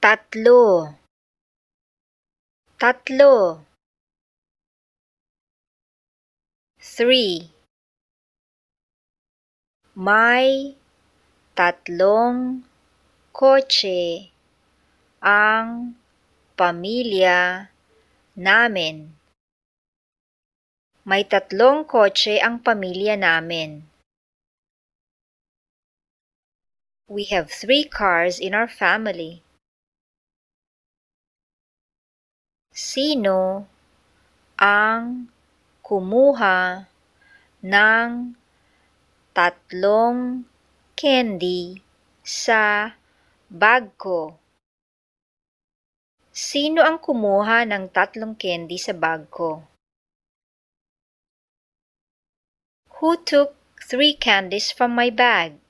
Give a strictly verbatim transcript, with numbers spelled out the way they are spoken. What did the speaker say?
Tatlo. Tatlo. Three. May tatlong kotse ang pamilya namin. May tatlong kotse ang pamilya namin. We have three cars in our family. Sino ang kumuha ng tatlong candy sa bag ko? Sino ang kumuha ng tatlong candy sa bag ko? Who took three candies from my bag?